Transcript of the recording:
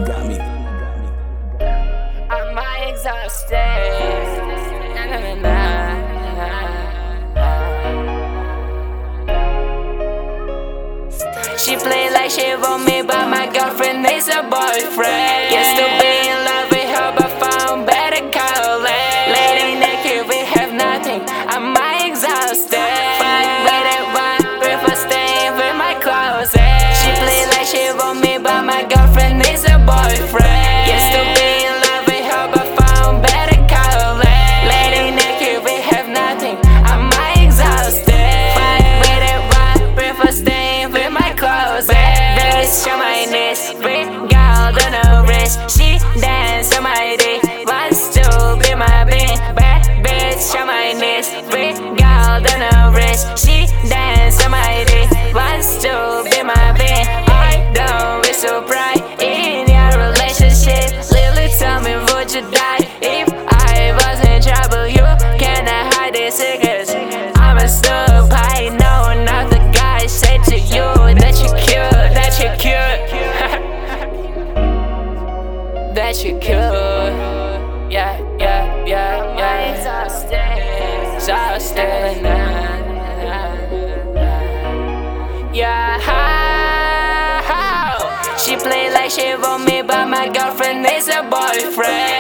got me. I'm exhausted. Na, na, na, na. She play like she want me, but my girlfriend needs a boyfriend. Used to be in love with her, but found better calling. Lady naked, we have nothing. I'm exhausted. Fuck with it, one prefer staying with my clothes. She play like she want me, but my girlfriend needs a boyfriend. Used to be in love with her, but found better calling. Lady naked, we have nothing. I'm exhausted. Fuck with it, one prefer staying with my clothes. Bitch, show my knees, big girl, don't know wrist. She dance on my dick, wants to be my bitch. Bad bitch, show my knees, big girl, don't know wrist. She dance on my dick, wants to be my bitch. I don't be so bright in your relationship. Lily, tell me, would you die if I was in trouble? You cannot hide these secrets. I'm a snoop, I know another guy said to you that you cute, that you cute, that you cute. Yeah, yeah, yeah, yeah. Exhausted. Yeah. She play like she want me, but my girlfriend needs a boyfriend.